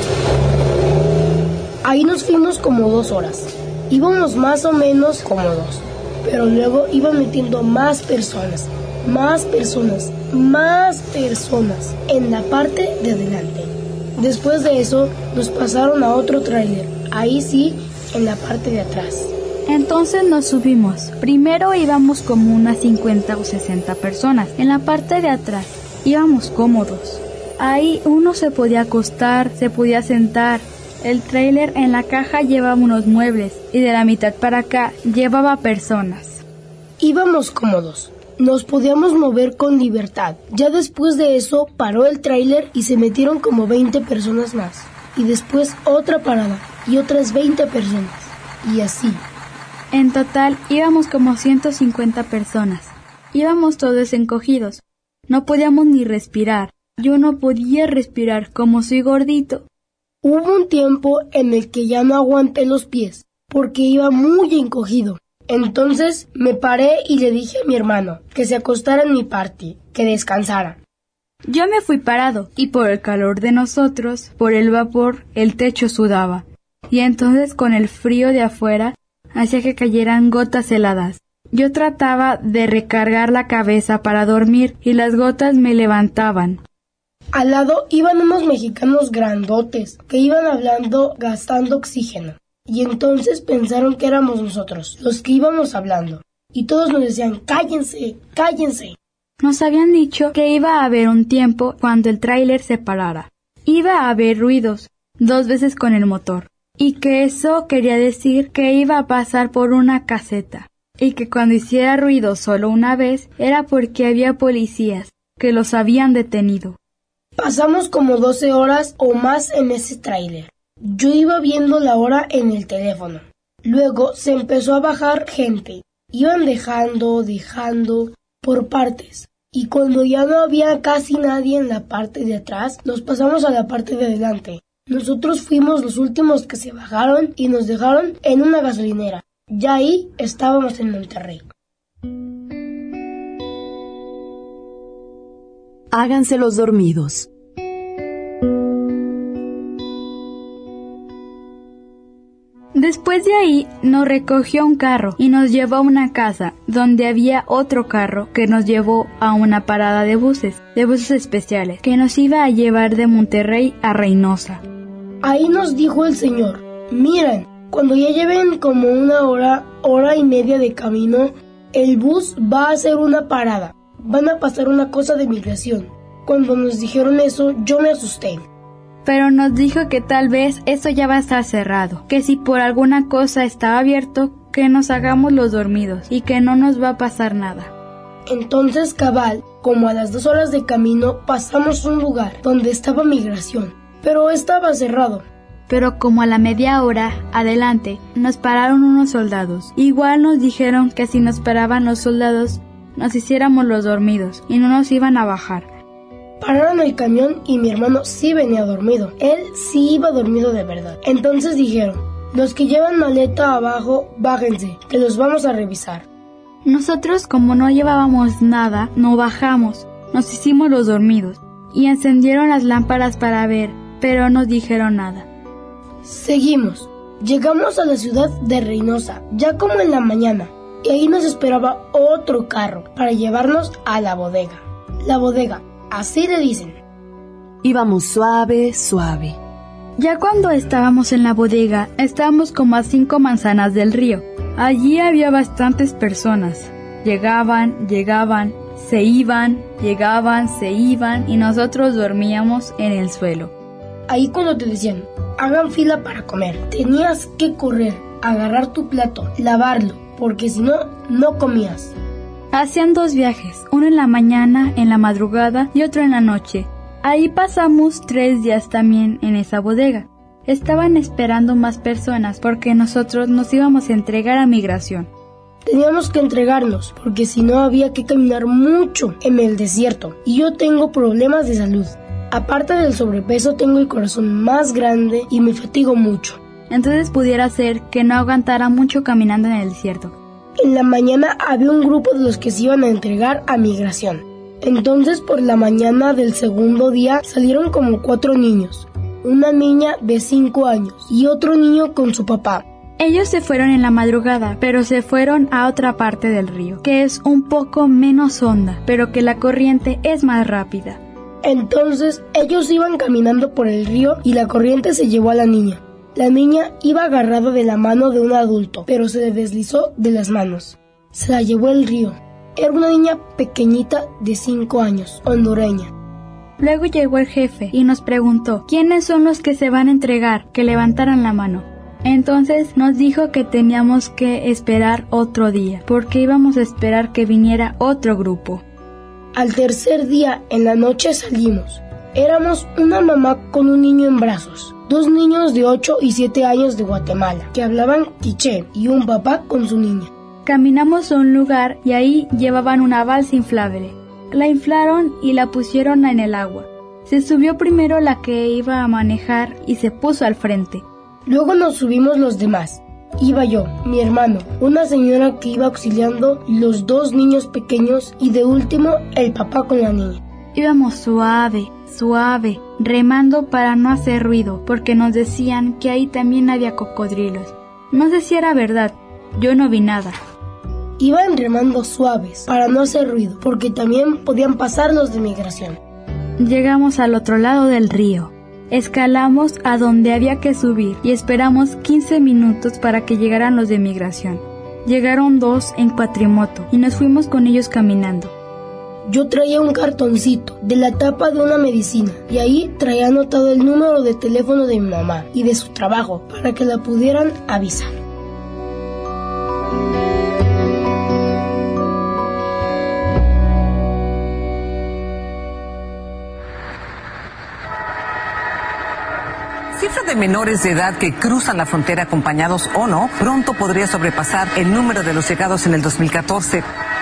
Ahí nos fuimos como dos horas. Íbamos más o menos cómodos, pero luego iban metiendo más personas, más personas, más personas en la parte de adelante. Después de eso nos pasaron a otro tráiler, ahí sí, en la parte de atrás. Entonces nos subimos. Primero íbamos como unas cincuenta o sesenta personas. En la parte de atrás íbamos cómodos. Ahí uno se podía acostar, se podía sentar. El tráiler en la caja llevaba unos muebles y de la mitad para acá llevaba personas. Íbamos cómodos, nos podíamos mover con libertad. Ya después de eso paró el tráiler y se metieron como veinte personas más. Y después otra parada y otras veinte personas. Y así. En total íbamos como ciento cincuenta personas. Íbamos todos encogidos. No podíamos ni respirar. Yo no podía respirar, como soy gordito. Hubo un tiempo en el que ya no aguanté los pies, porque iba muy encogido. Entonces me paré y le dije a mi hermano que se acostara en mi parte, que descansara. Yo me fui parado, y por el calor de nosotros, por el vapor, el techo sudaba. Y entonces con el frío de afuera, hacía que cayeran gotas heladas. Yo trataba de recargar la cabeza para dormir, y las gotas me levantaban. Al lado iban unos mexicanos grandotes que iban hablando gastando oxígeno. Y entonces pensaron que éramos nosotros, los que íbamos hablando. Y todos nos decían, cállense, cállense. Nos habían dicho que iba a haber un tiempo cuando el tráiler se parara. Iba a haber ruidos, dos veces con el motor. Y que eso quería decir que iba a pasar por una caseta. Y que cuando hiciera ruido solo una vez era porque había policías que los habían detenido. Pasamos como doce horas o más en ese tráiler. Yo iba viendo la hora en el teléfono. Luego se empezó a bajar gente. Iban dejando, dejando, por partes. Y cuando ya no había casi nadie en la parte de atrás, nos pasamos a la parte de adelante. Nosotros fuimos los últimos que se bajaron y nos dejaron en una gasolinera. Ya ahí estábamos en Monterrey. Háganse los dormidos. Después de ahí nos recogió un carro y nos llevó a una casa donde había otro carro que nos llevó a una parada de buses, de buses especiales, que nos iba a llevar de Monterrey a Reynosa. Ahí nos dijo el señor, miren, cuando ya lleven como una hora, hora y media de camino, el bus va a hacer una parada. Van a pasar una cosa de migración. Cuando nos dijeron eso, yo me asusté. Pero nos dijo que tal vez eso ya va a estar cerrado, que si por alguna cosa está abierto, que nos hagamos los dormidos y que no nos va a pasar nada. Entonces, cabal, como a las dos horas de camino, pasamos un lugar donde estaba migración, pero estaba cerrado. Pero como a la media hora, adelante, nos pararon unos soldados. Igual nos dijeron que si nos paraban los soldados, nos hiciéramos los dormidos y no nos iban a bajar. Pararon el camión y mi hermano sí venía dormido. Él sí iba dormido de verdad. Entonces dijeron, los que llevan maleta abajo, bájense, que los vamos a revisar. Nosotros, como no llevábamos nada, no bajamos. Nos hicimos los dormidos y encendieron las lámparas para ver, pero no dijeron nada. Seguimos. Llegamos a la ciudad de Reynosa, ya como en la mañana, y ahí nos esperaba otro carro para llevarnos a la bodega. La bodega. Así le dicen. Íbamos suave, suave. Ya cuando estábamos en la bodega, estábamos como a cinco manzanas del río. Allí había bastantes personas. Llegaban, llegaban, se iban, llegaban, se iban y nosotros dormíamos en el suelo. Ahí cuando te decían, hagan fila para comer, tenías que correr, agarrar tu plato, lavarlo, porque si no, no comías. Hacían dos viajes, uno en la mañana, en la madrugada y otro en la noche. Ahí pasamos tres días también en esa bodega. Estaban esperando más personas porque nosotros nos íbamos a entregar a migración. Teníamos que entregarnos porque si no había que caminar mucho en el desierto y yo tengo problemas de salud. Aparte del sobrepeso tengo el corazón más grande y me fatigo mucho. Entonces pudiera ser que no aguantara mucho caminando en el desierto. En la mañana había un grupo de los que se iban a entregar a migración. Entonces por la mañana del segundo día salieron como cuatro niños. Una niña de cinco años y otro niño con su papá. Ellos se fueron en la madrugada, pero se fueron a otra parte del río, que es un poco menos honda, pero que la corriente es más rápida. Entonces ellos iban caminando por el río y la corriente se llevó a la niña. La niña iba agarrada de la mano de un adulto, pero se le deslizó de las manos. Se la llevó el río. Era una niña pequeñita de cinco años, hondureña. Luego llegó el jefe y nos preguntó, ¿quiénes son los que se van a entregar? Que levantaran la mano. Entonces nos dijo que teníamos que esperar otro día, porque íbamos a esperar que viniera otro grupo. Al tercer día, en la noche salimos. Éramos una mamá con un niño en brazos, dos niños de ocho y siete años de Guatemala, que hablaban quiché, y un papá con su niña. Caminamos a un lugar y ahí llevaban una balsa inflable. La inflaron y la pusieron en el agua. Se subió primero la que iba a manejar y se puso al frente. Luego nos subimos los demás. Iba yo, mi hermano, una señora que iba auxiliando los dos niños pequeños y de último el papá con la niña. Íbamos suave, suave, remando para no hacer ruido, porque nos decían que ahí también había cocodrilos. No sé si era verdad, yo no vi nada. Iban remando suaves para no hacer ruido, porque también podían pasar los de migración. Llegamos al otro lado del río. Escalamos a donde había que subir y esperamos quince minutos para que llegaran los de migración. Llegaron dos en cuatrimoto y nos fuimos con ellos caminando. Yo traía un cartoncito de la tapa de una medicina y ahí traía anotado el número de teléfono de mi mamá y de su trabajo para que la pudieran avisar. Cifra de menores de edad que cruzan la frontera acompañados o no pronto podría sobrepasar el número de los llegados en el dos mil catorce.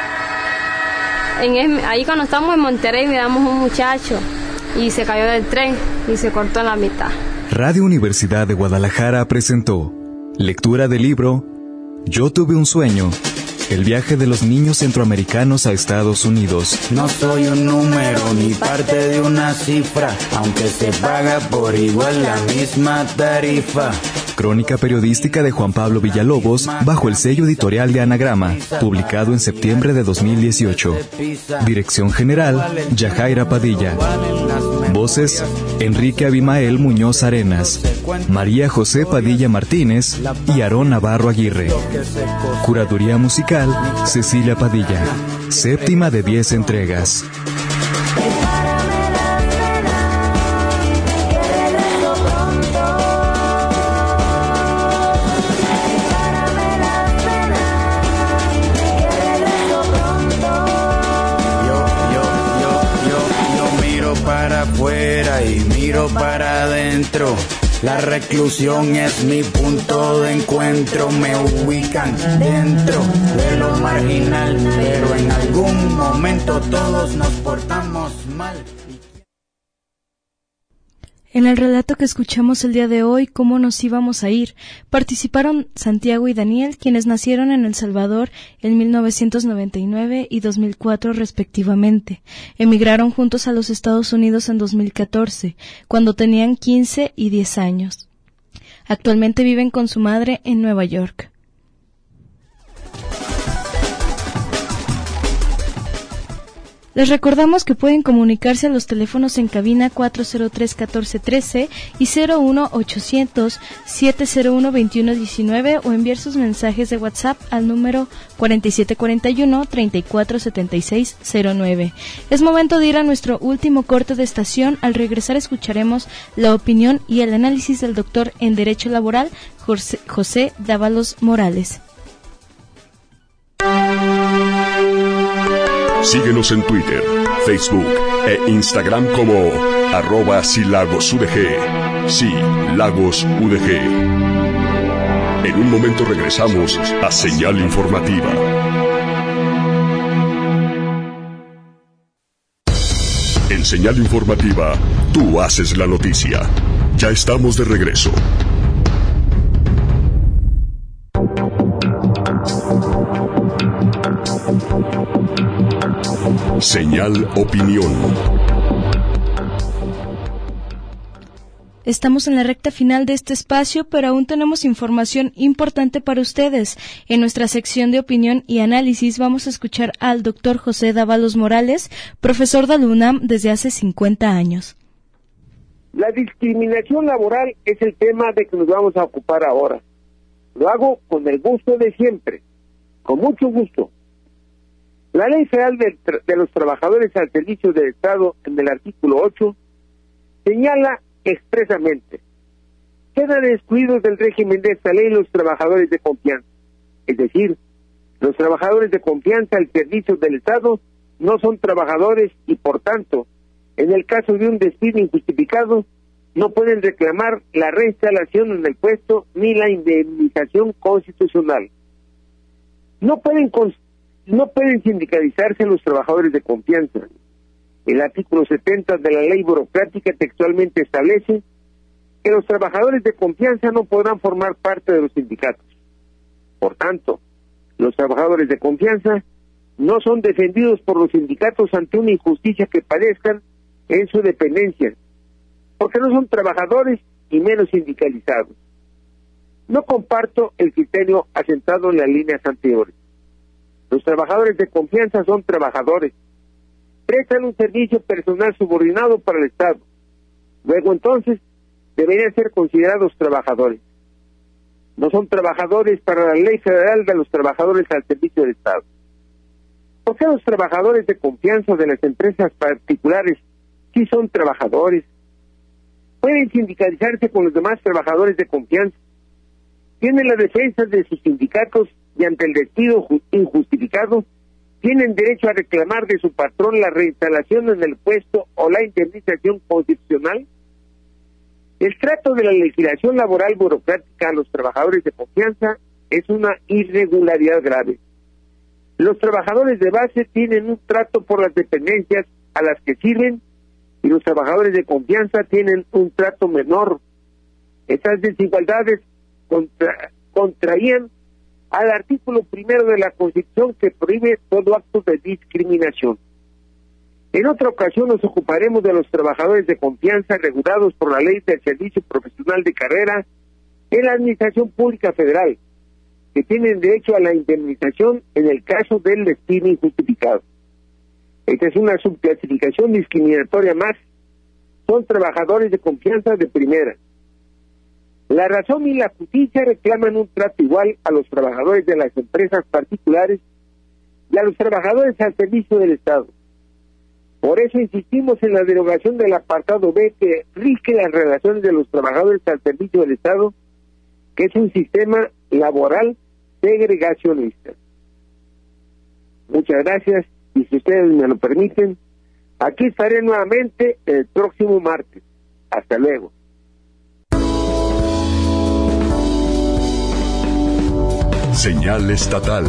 En el, ahí cuando estamos en Monterrey miramos un muchacho y se cayó del tren y se cortó en la mitad. Radio Universidad de Guadalajara presentó lectura del libro Yo tuve un sueño, el viaje de los niños centroamericanos a Estados Unidos. No soy un número ni parte de una cifra, aunque se paga por igual la misma tarifa. Crónica periodística de Juan Pablo Villalobos, bajo el sello editorial de Anagrama, publicado en septiembre de dos mil dieciocho. Dirección general, Yajaira Padilla. Voces, Enrique Abimael Muñoz Arenas, María José Padilla Martínez y Aarón Navarro Aguirre. Curaduría musical, Cecilia Padilla. Séptima de diez entregas. Afuera y miro para adentro. La reclusión es mi punto de encuentro. Me ubican dentro de lo marginal, pero en algún momento todos nos portamos mal. En el relato que escuchamos el día de hoy, ¿Cómo nos íbamos a ir?, participaron Santiago y Daniel, quienes nacieron en El Salvador en mil novecientos noventa y nueve y dos mil cuatro respectivamente. Emigraron juntos a los Estados Unidos en dos mil catorce, cuando tenían quince y diez años. Actualmente viven con su madre en Nueva York. Les recordamos que pueden comunicarse a los teléfonos en cabina cuatro cero tres, uno cuatro uno tres y cero uno ochocientos, siete cero uno, veintiuno diecinueve o enviar sus mensajes de WhatsApp al número cuarenta y siete cuarenta y uno, treinta y cuatro setenta y seis cero nueve. Es momento de ir a nuestro último corte de estación. Al regresar escucharemos la opinión y el análisis del doctor en Derecho Laboral, José, José Dávalos Morales. Síguenos en Twitter, Facebook e Instagram como arroba silagosudg. Sí, Lagos U D G. En un momento regresamos a Señal Informativa. En Señal Informativa, tú haces la noticia. Ya estamos de regreso. Señal Opinión. Estamos en la recta final de este espacio, pero aún tenemos información importante para ustedes. En nuestra sección de opinión y análisis vamos a escuchar al doctor José Dávalos Morales, profesor de la UNAM desde hace cincuenta años. La discriminación laboral es el tema de que nos vamos a ocupar ahora. Lo hago con el gusto de siempre, con mucho gusto. La Ley Federal de, de los Trabajadores al Servicio del Estado, en el artículo ocho, señala expresamente: quedan excluidos del régimen de esta ley los trabajadores de confianza. Es decir, los trabajadores de confianza al servicio del Estado no son trabajadores y, por tanto, en el caso de un despido injustificado, no pueden reclamar la reinstalación en el puesto ni la indemnización constitucional. No pueden cons- No pueden sindicalizarse los trabajadores de confianza. El artículo setenta de la ley burocrática textualmente establece que los trabajadores de confianza no podrán formar parte de los sindicatos. Por tanto, los trabajadores de confianza no son defendidos por los sindicatos ante una injusticia que padezcan en su dependencia, porque no son trabajadores y menos sindicalizados. No comparto el criterio asentado en las líneas anteriores. Los trabajadores de confianza son trabajadores. Prestan un servicio personal subordinado para el Estado. Luego, entonces, deberían ser considerados trabajadores. No son trabajadores para la Ley Federal de los Trabajadores al Servicio del Estado. ¿Por qué los trabajadores de confianza de las empresas particulares sí son trabajadores? Pueden sindicalizarse con los demás trabajadores de confianza. Tienen la defensa de sus sindicatos y ante el despido injustificado, tienen derecho a reclamar de su patrón la reinstalación en el puesto o la indemnización constitucional. El trato de la legislación laboral burocrática a los trabajadores de confianza es una irregularidad grave. Los trabajadores de base tienen un trato por las dependencias a las que sirven y los trabajadores de confianza tienen un trato menor. Estas desigualdades contra, contraían al artículo primero de la Constitución que prohíbe todo acto de discriminación. En otra ocasión nos ocuparemos de los trabajadores de confianza regulados por la Ley del Servicio Profesional de Carrera en la Administración Pública Federal, que tienen derecho a la indemnización en el caso del despido injustificado. Esta es una subclasificación discriminatoria más. Son trabajadores de confianza de primera. La razón y la justicia reclaman un trato igual a los trabajadores de las empresas particulares y a los trabajadores al servicio del Estado. Por eso insistimos en la derogación del apartado B que rige las relaciones de los trabajadores al servicio del Estado, que es un sistema laboral segregacionista. Muchas gracias, y si ustedes me lo permiten, aquí estaré nuevamente el próximo martes. Hasta luego. Señal estatal.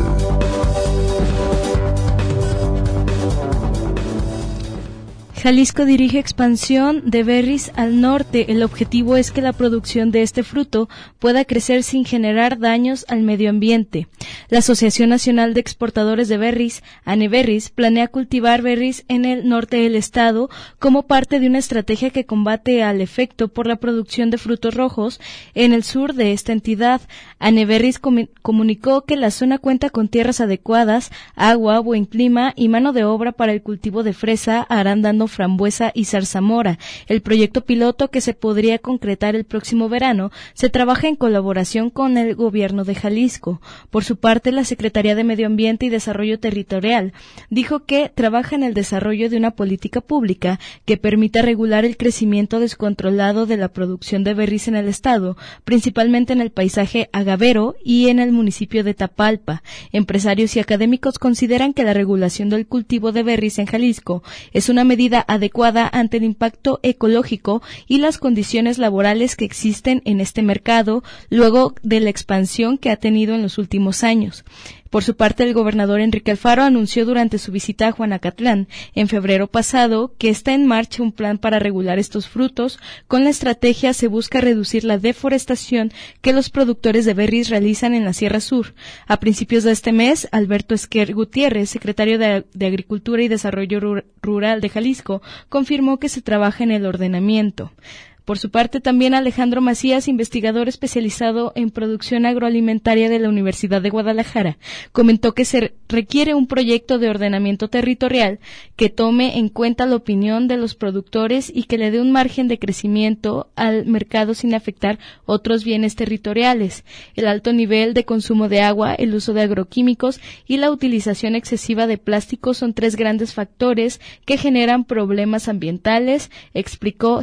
Jalisco dirige expansión de berries al norte. El objetivo es que la producción de este fruto pueda crecer sin generar daños al medio ambiente. La Asociación Nacional de Exportadores de Berries, ANEBerries, planea cultivar berries en el norte del estado como parte de una estrategia que combate al efecto por la producción de frutos rojos en el sur de esta entidad. ANEBerries com- comunicó que la zona cuenta con tierras adecuadas, agua, buen clima y mano de obra para el cultivo de fresa, arándano, frambuesa y zarzamora. El proyecto piloto, que se podría concretar el próximo verano, se trabaja en colaboración con el gobierno de Jalisco. Por su parte, la Secretaría de Medio Ambiente y Desarrollo Territorial dijo que trabaja en el desarrollo de una política pública que permita regular el crecimiento descontrolado de la producción de berries en el estado, principalmente en el paisaje agavero y en el municipio de Tapalpa. Empresarios y académicos consideran que la regulación del cultivo de berries en Jalisco es una medida adecuada ante el impacto ecológico y las condiciones laborales que existen en este mercado luego de la expansión que ha tenido en los últimos años. Por su parte, el gobernador Enrique Alfaro anunció durante su visita a Juanacatlán en febrero pasado que está en marcha un plan para regular estos frutos. Con la estrategia se busca reducir la deforestación que los productores de berries realizan en la Sierra Sur. A principios de este mes, Alberto Esquer Gutiérrez, secretario de, de Agricultura y Desarrollo Rural de Jalisco, confirmó que se trabaja en el ordenamiento. Por su parte, también Alejandro Macías, investigador especializado en producción agroalimentaria de la Universidad de Guadalajara, comentó que se requiere un proyecto de ordenamiento territorial que tome en cuenta la opinión de los productores y que le dé un margen de crecimiento al mercado sin afectar otros bienes territoriales. El alto nivel de consumo de agua, el uso de agroquímicos y la utilización excesiva de plásticos son tres grandes factores que generan problemas ambientales, explicó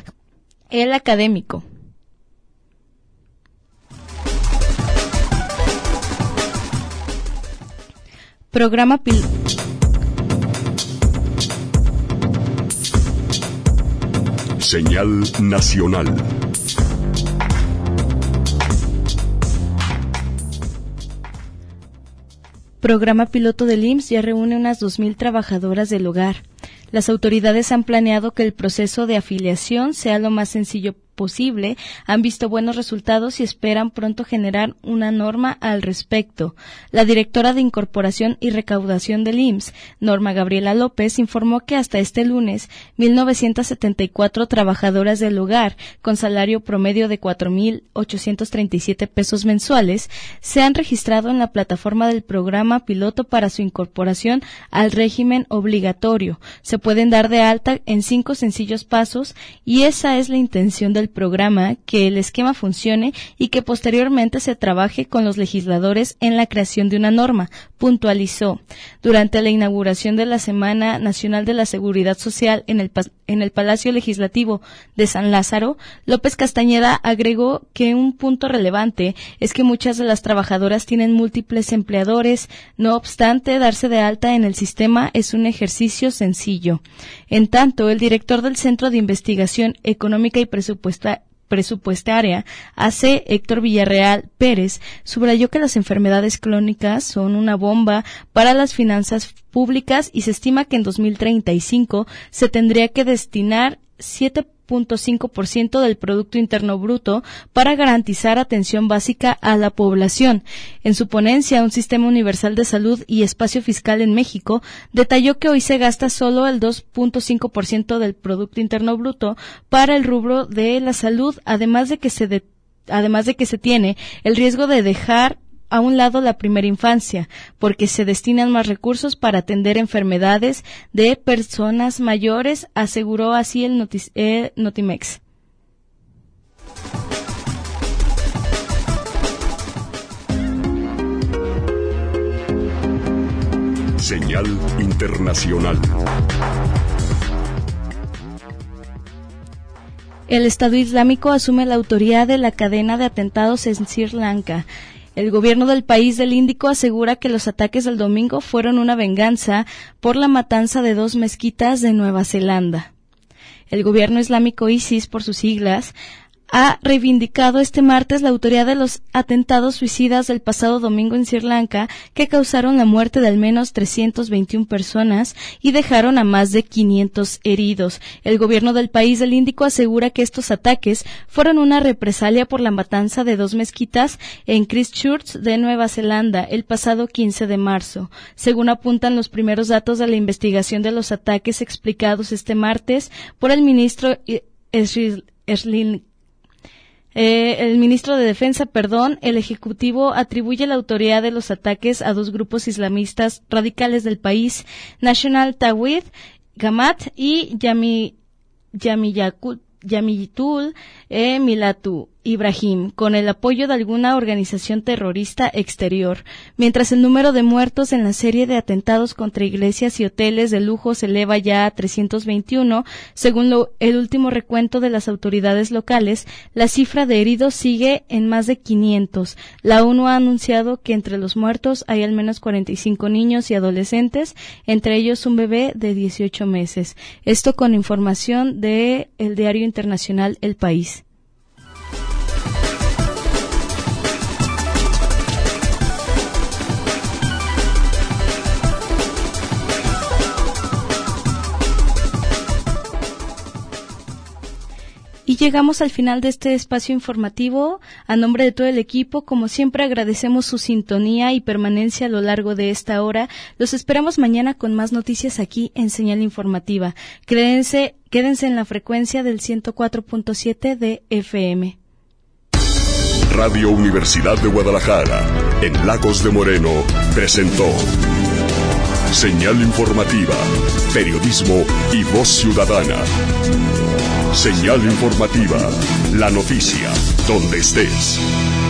el académico. Programa pil- Señal nacional. Programa piloto del I M S S ya reúne unas dos mil trabajadoras del hogar. Las autoridades han planeado que el proceso de afiliación sea lo más sencillo posible, han visto buenos resultados y esperan pronto generar una norma al respecto. La directora de Incorporación y Recaudación del I M S S, Norma Gabriela López, informó que hasta este lunes, mil novecientas setenta y cuatro trabajadoras del hogar, con salario promedio de cuatro mil ochocientos treinta y siete pesos mensuales, se han registrado en la plataforma del programa piloto para su incorporación al régimen obligatorio. Se pueden dar de alta en cinco sencillos pasos y esa es la intención del programa, que el esquema funcione y que posteriormente se trabaje con los legisladores en la creación de una norma, puntualizó. Durante la inauguración de la Semana Nacional de la Seguridad Social en el, en el Palacio Legislativo de San Lázaro, López Castañeda agregó que un punto relevante es que muchas de las trabajadoras tienen múltiples empleadores, no obstante, darse de alta en el sistema es un ejercicio sencillo. En tanto, el director del Centro de Investigación Económica y Presupuestaria presupuestaria, A C, Héctor Villarreal Pérez, subrayó que las enfermedades crónicas son una bomba para las finanzas públicas y se estima que en dos mil treinta y cinco se tendría que destinar siete punto cinco por ciento del Producto Interno Bruto para garantizar atención básica a la población. En su ponencia, Un Sistema Universal de Salud y Espacio Fiscal en México, detalló que hoy se gasta solo el dos punto cinco por ciento del Producto Interno Bruto para el rubro de la salud, además de que se de, además de que se tiene el riesgo de dejar a un lado la primera infancia, porque se destinan más recursos para atender enfermedades de personas mayores, aseguró así el Notis- eh, Notimex. Señal internacional. El Estado Islámico asume la autoría de la cadena de atentados en Sri Lanka. El gobierno del país del Índico asegura que los ataques del domingo fueron una venganza por la matanza de dos mezquitas de Nueva Zelanda. El gobierno islámico ISIS, por sus siglas, ha reivindicado este martes la autoría de los atentados suicidas del pasado domingo en Sri Lanka, que causaron la muerte de al menos trescientas veintiuna personas y dejaron a más de quinientos heridos. El gobierno del país del Índico asegura que estos ataques fueron una represalia por la matanza de dos mezquitas en Christchurch de Nueva Zelanda el pasado quince de marzo. Según apuntan los primeros datos de la investigación de los ataques explicados este martes por el ministro Esrin Eh, el ministro de Defensa, perdón, el Ejecutivo atribuye la autoría de los ataques a dos grupos islamistas radicales del país, National Tawhid Jamaat y Yami, Yamiyatul Yamiyatul eh, Milatu Ibrahim, con el apoyo de alguna organización terrorista exterior, mientras el número de muertos en la serie de atentados contra iglesias y hoteles de lujo se eleva ya a trescientos veintiuno, según lo, el último recuento de las autoridades locales. La cifra de heridos sigue en más de quinientos. La ONU ha anunciado que entre los muertos hay al menos cuarenta y cinco niños y adolescentes, entre ellos un bebé de dieciocho meses. Esto con información de el diario internacional El País. Y llegamos al final de este espacio informativo. A nombre de todo el equipo, como siempre, agradecemos su sintonía y permanencia a lo largo de esta hora. Los esperamos mañana con más noticias aquí en Señal Informativa. Quédense, quédense en la frecuencia del ciento cuatro punto siete de F M. Radio Universidad de Guadalajara, en Lagos de Moreno, presentó Señal Informativa, periodismo y voz ciudadana. Señal Informativa, la noticia, donde estés.